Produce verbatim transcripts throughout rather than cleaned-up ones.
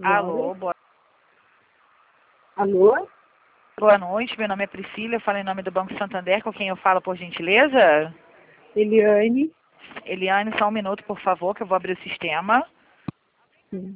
Alô, boa, Alô? boa noite. Meu nome é Priscila, eu falo em nome do Banco Santander, com quem eu falo, por gentileza? Eliane? Eliane, só um minuto, por favor, que eu vou abrir o sistema. Sim.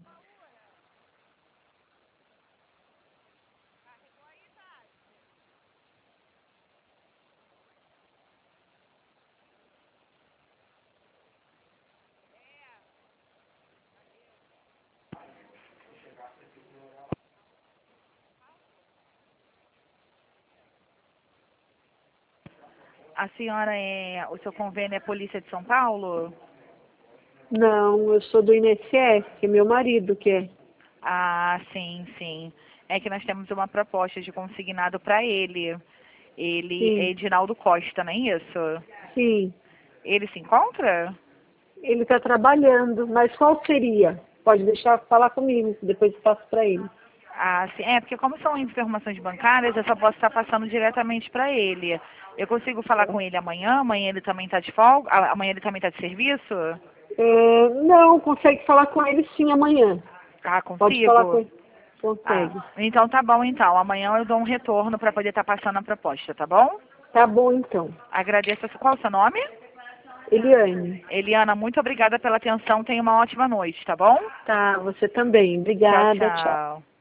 A senhora é... O seu convênio é Polícia de São Paulo? Não, eu sou do I N S S, que é meu marido que é. Ah, sim, sim. É que nós temos uma proposta de consignado para ele. Ele é Sim, Edinaldo Costa, não é isso? sim. Ele se encontra? Ele está trabalhando, mas qual seria? Pode deixar falar comigo, depois eu passo para ele. Ah, sim. É, porque como são informações bancárias, eu só posso estar passando diretamente para ele. Eu consigo falar com ele amanhã? Amanhã ele também está de folga? Ah, amanhã ele também está de serviço? É, não, consegue falar com ele sim amanhã. Ah, Pode falar com consigo? ele. Ah, Consegue. então tá bom então. Amanhã eu dou um retorno para poder estar passando a proposta, tá bom? Tá bom então. Agradeço. Qual é o seu nome? Eliane. Eliana, muito obrigada pela atenção. Tenha uma ótima noite, tá bom? Tá, você também. Tchau, Obrigada, tchau. tchau.